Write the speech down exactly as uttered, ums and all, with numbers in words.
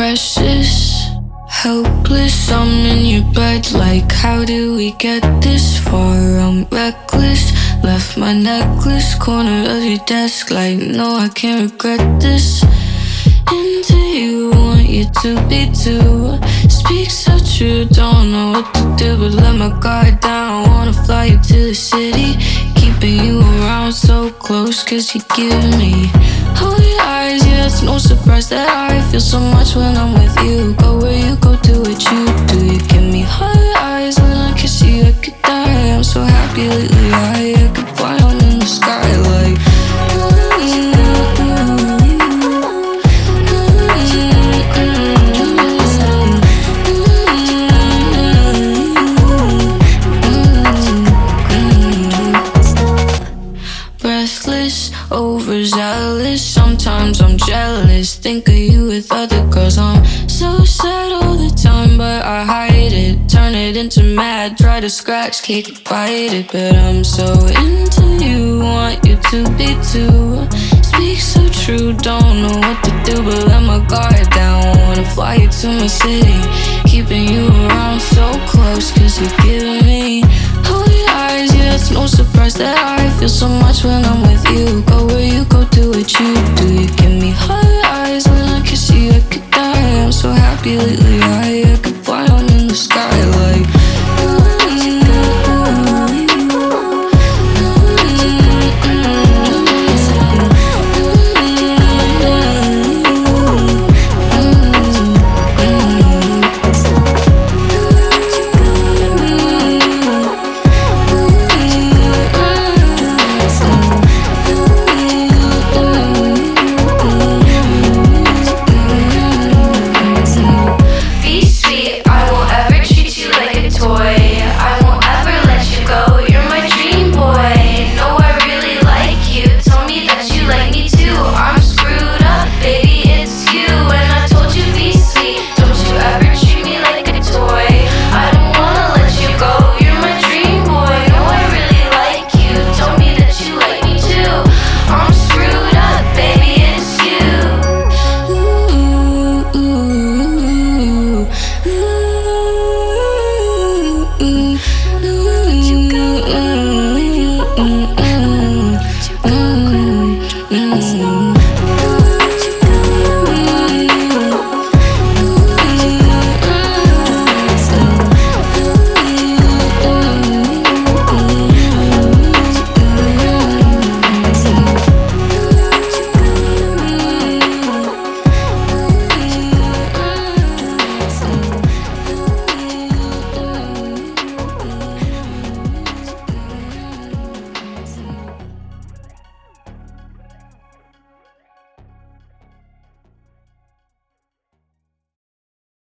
precious, helpless. I'm in your bed like, how did we get this far? I'm reckless, left my necklace corner of your desk like, no, I can't regret this. Into you, want you to be too. Speak so true, don't know what to do, but let my guard down. Wanna fly you to the city, keeping you around so close, cause you give me all your eyes. Yeah, it's no surprise that I feel so much when I'm with you. Go where you go, do what you do. You give me high eyes when I kiss you, I could die. I'm so happy lately, I, I could fly on in the sky like breathless, overzealous. Sometimes I'm jealous, think of you with other girls. I'm so sad all the time, but I hide it. Turn it into mad, try to scratch, kick, bite it. But I'm so into you, want you to be too. Speak so true, don't know what to do, but let my guard down. Wanna fly you to my city, keeping you around so close, cause you give me all your eyes. Yeah, it's no surprise that I feel so much when I'm with you. Go where you go, do what you do. You give me high eyes when I kiss you, I could die. I'm so happy lately, I